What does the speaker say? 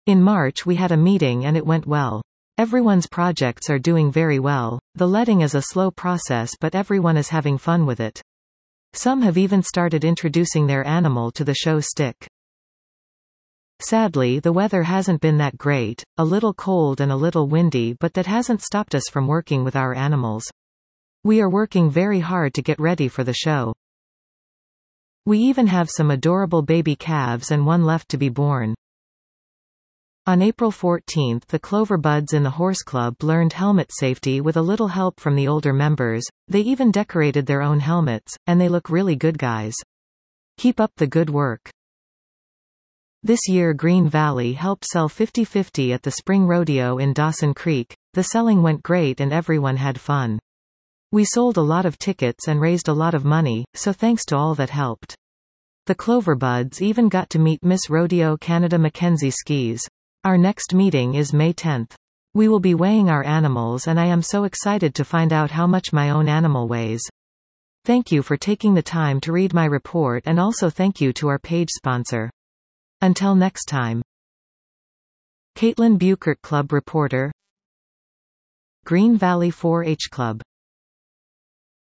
In March we had a meeting and it went well. Everyone's projects are doing very well. The letting is a slow process but everyone is having fun with it. Some have even started introducing their animal to the show stick. Sadly, the weather hasn't been that great, a little cold and a little windy, but that hasn't stopped us from working with our animals. We are working very hard to get ready for the show. We even have some adorable baby calves and one left to be born. On April 14, the Clover Buds in the Horse Club learned helmet safety with a little help from the older members. They even decorated their own helmets, and they look really good, guys. Keep up the good work. This year Green Valley helped sell 50/50 at the Spring Rodeo in Dawson Creek. The selling went great and everyone had fun. We sold a lot of tickets and raised a lot of money, so thanks to all that helped. The Clover Buds even got to meet Miss Rodeo Canada Mackenzie Skis. Our next meeting is May 10. We will be weighing our animals and I am so excited to find out how much my own animal weighs. Thank you for taking the time to read my report and also thank you to our page sponsor. Until next time. Caitlin Buchert, Club Reporter, Green Valley 4-H Club.